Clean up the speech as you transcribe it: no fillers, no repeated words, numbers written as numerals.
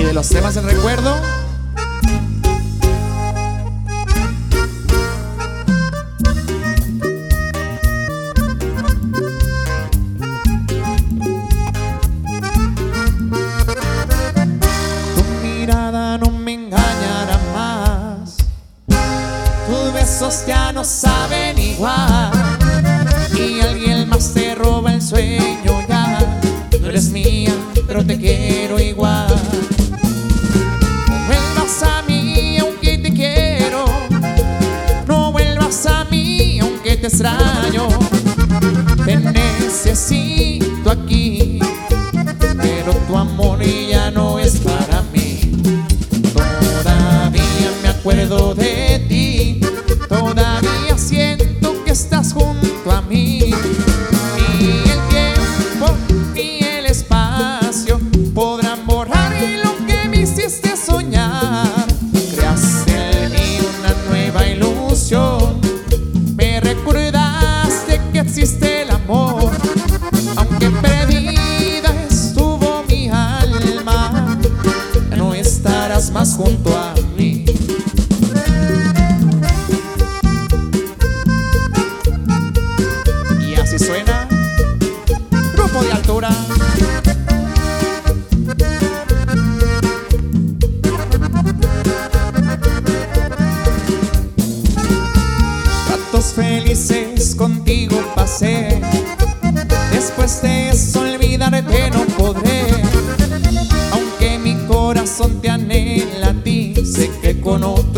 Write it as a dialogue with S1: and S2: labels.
S1: de los temas del recuerdo. Tu mirada no me engañará más, tus besos ya no saben igual, y alguien más te roba el sueño ya. No eres mía, pero te quiero igual. No vuelvas a mí aunque te quiero, no vuelvas a mí aunque te extraño. Te necesito aquí, pero tu amor ya no es para mí. Todavía me acuerdo de ti, todavía siento que estás junto a mí. Ni el tiempo ni el espacio podrán borrar lo que me hiciste soñar. Creaste en mí una nueva ilusión, me recordaste que existe el amor. Aunque perdida estuvo mi alma, ya no estarás más junto a mí. Y así suena Grupo de Altura. Ratos felices contigo pasé, después de eso olvidarte no podré. Aunque mi corazón te anhela a ti, sé que con otro